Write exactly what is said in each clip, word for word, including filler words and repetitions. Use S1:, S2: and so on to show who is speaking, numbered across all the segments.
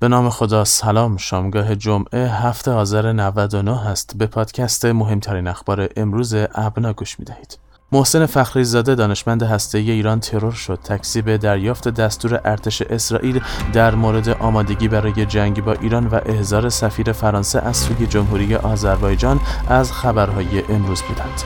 S1: به نام خدا. سلام. شامگاه جمعه هفت آذر نود و نه است. به پادکست مهمترین اخبار امروز ابنا گوش می‌دهید. محسن فخریزاده دانشمند هسته‌ای ایران ترور شد. تکذیب دریافت دستور ارتش اسرائیل در مورد آمادگی برای جنگ با ایران و احضار سفیر فرانسه از سوی جمهوری آذربایجان از خبرهای امروز بودند.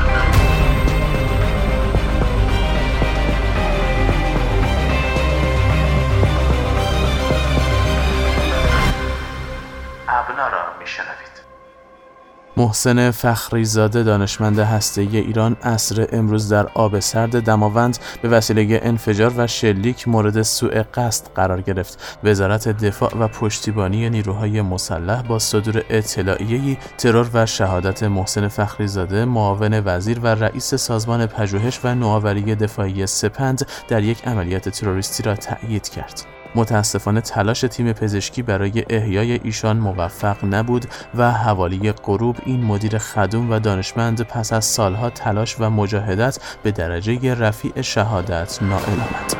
S1: ابنا را میشنوید. محسن فخریزاده دانشمند هسته‌ای ایران عصر امروز در آب سرد دماوند به وسیله انفجار و شلیک مورد سوء قصد قرار گرفت. وزارت دفاع و پشتیبانی نیروهای مسلح با صدور اطلاعیه‌ای ترور و شهادت محسن فخریزاده معاون وزیر و رئیس سازمان پژوهش و نوآوری دفاعی سپند در یک عملیات تروریستی را تأیید کرد. متاسفانه تلاش تیم پزشکی برای احیای ایشان موفق نبود و حوالی غروب این مدیر خدوم و دانشمند پس از سالها تلاش و مجاهدت به درجه رفیع شهادت نائل آمد.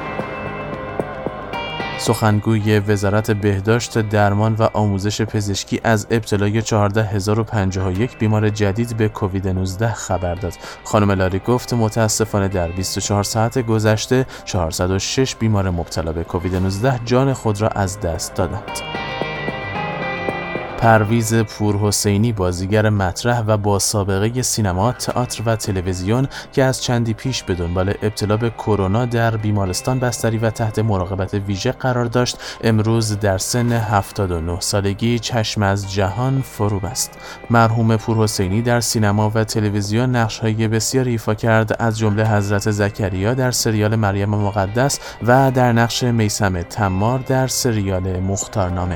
S1: سخنگوی وزارت بهداشت، درمان و آموزش پزشکی از ابتلای چهارده هزار و پنجاه و یک بیمار جدید به کووید نوزده خبر داد. خانم لاری گفت متاسفانه در بیست و چهار ساعت گذشته چهارصد و شش بیمار مبتلا به کووید نوزده جان خود را از دست دادند. پرویز پورحسینی بازیگر مطرح و با سابقه سینما، تئاتر و تلویزیون که از چندی پیش به دنبال ابتلا به کرونا در بیمارستان بستری و تحت مراقبت ویژه قرار داشت، امروز در سن هفتاد و نه سالگی چشم از جهان فرو بست. مرحوم پورحسینی در سینما و تلویزیون نقش‌های بسیاری ایفا کرد، از جمله حضرت زکریا در سریال مریم مقدس و در نقش میثم تمار در سریال مختارنامه.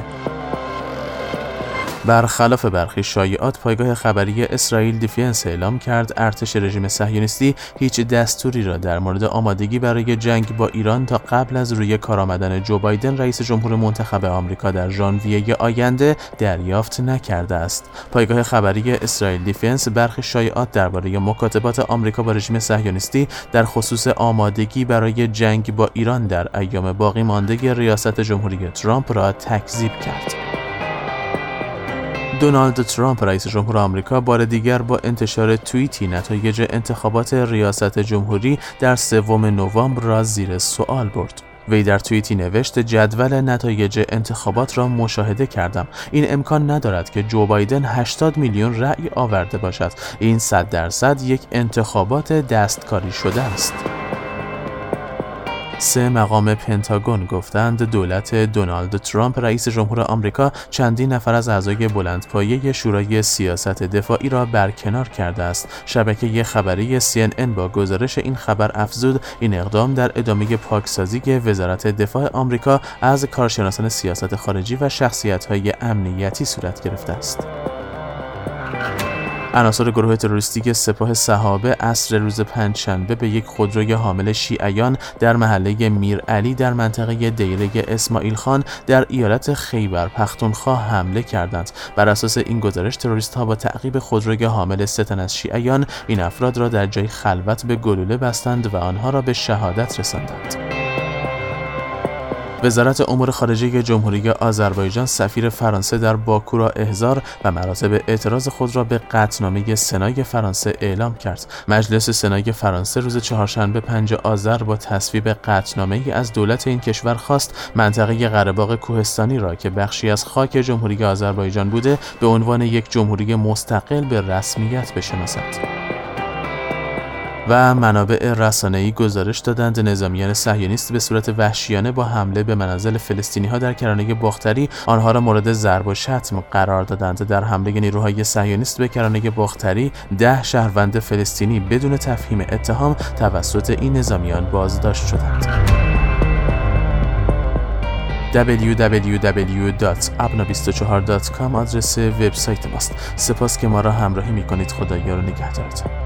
S1: برخلاف برخی شایعات، پایگاه خبری اسرائیل دیفنس اعلام کرد ارتش رژیم صهیونیستی هیچ دستوری را در مورد آمادگی برای جنگ با ایران تا قبل از روی کار آمدن جو بایدن رئیس جمهور منتخب آمریکا در ژانویه آینده دریافت نکرده است. پایگاه خبری اسرائیل دیفنس برخی شایعات درباره مکاتبات آمریکا با رژیم صهیونیستی در خصوص آمادگی برای جنگ با ایران در ایام باقی مانده ریاست جمهوری ترامپ را تکذیب کرد. دونالد ترامپ رئیس جمهور آمریکا بار دیگر با انتشار توییتی نتایج انتخابات ریاست جمهوری در سوم نوامبر را زیر سوال برد. وی در توییتی نوشت جدول نتایج انتخابات را مشاهده کردم. این امکان ندارد که جو بایدن هشتاد میلیون رأی آورده باشد. این صد درصد یک انتخابات دستکاری شده است. سه مقام پنتاگون گفتند دولت دونالد ترامپ رئیس جمهور آمریکا چندین نفر از اعضای بلندپایه شورای سیاست دفاعی را برکنار کرده است. شبکه خبری سی ان ان با گزارش این خبر افزود این اقدام در ادامه پاکسازی وزارت دفاع آمریکا از کارشناسان سیاست خارجی و شخصیت‌های امنیتی صورت گرفته است. عناصر گروه تروریستی سپاه صحابه عصر روز پنجشنبه به یک خودروی حامل شیعیان در محله میرعلی در منطقه دیره اسماعیل خان در ایالت خیبر پختونخوا حمله کردند. بر اساس این گزارش تروریست‌ها با تعقیب خودروی حامل سه تن از شیعیان این افراد را در جای خلوت به گلوله بستند و آنها را به شهادت رساندند. وزارت امور خارجه جمهوری آذربایجان سفیر فرانسه در باکو را احضار و مراتب اعتراض خود را به قطعنامه سنای فرانسه اعلام کرد. مجلس سنای فرانسه روز چهارشنبه پنجم آذر با تصویب قطعنامه‌ای از دولت این کشور خواست منطقه قره‌باغ کوهستانی را که بخشی از خاک جمهوری آذربایجان بوده به عنوان یک جمهوری مستقل به رسمیت بشناسد. و منابع رسانه‌ای گزارش دادند نظامیان صهیونیست به صورت وحشیانه با حمله به منازل فلسطینی‌ها در کرانه باختری آنها را مورد ضرب و شتم قرار دادند. در حمله نیروهای صهیونیست به کرانه باختری ده شهروند فلسطینی بدون تفهیم اتهام توسط این نظامیان بازداشت شدند. دبلیو دبلیو دبلیو دات ابنا بیست و چهار دات کام آدرس وبسایت ماست. سپاس که ما را همراهی می‌کنید. خدایا رو نگهدارتون.